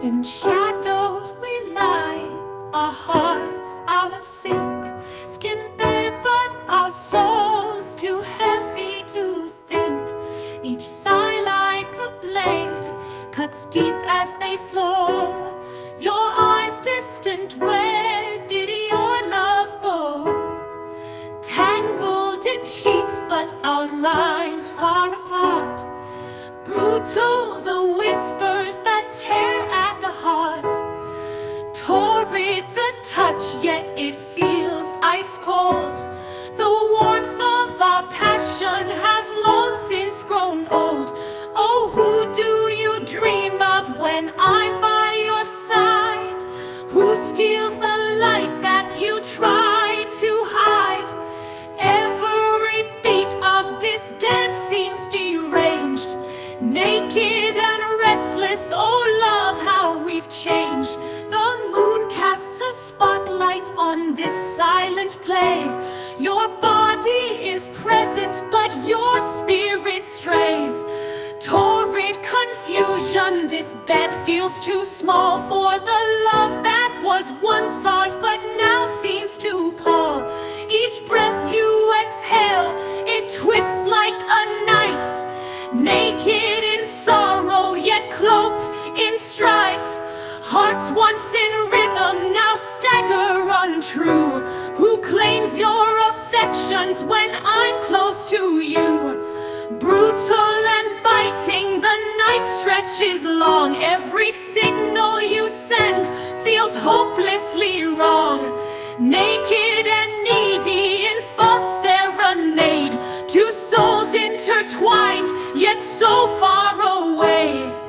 In shadows we lie, our hearts out of sync, skin bare but our souls too heavy to think. Each sigh like a blade cuts deep as they flow. Your eyes distant, where did your love go? Tangled in sheets but our minds far apart. Brutal the whispers that tear at the heart. Torrid the touch, yet it feels ice cold. The warmth of our passion has long since grown old. Oh, who do you dream of when I'm by your side? Who steals the light that you try to hide? Every beat of this dance seems deranged. Naked and restless, oh love, how we've changed. The moon casts a spotlight on this silent play. Your body is present, but your spirit strays. Torrid confusion, this bed feels too small for the love that was once ours, but now seems to pall. Each breath you exhale, it twists like a knife. Naked in sorrow, yet cloaked in strife. Hearts once in rhythm now stagger untrue. Who claims your affections when I'm close to you? Brutal and biting, the night stretches long. Every signal you send feels hopelessly wrong. Naked and needy in false serenade, two souls intertwined, yet so far away.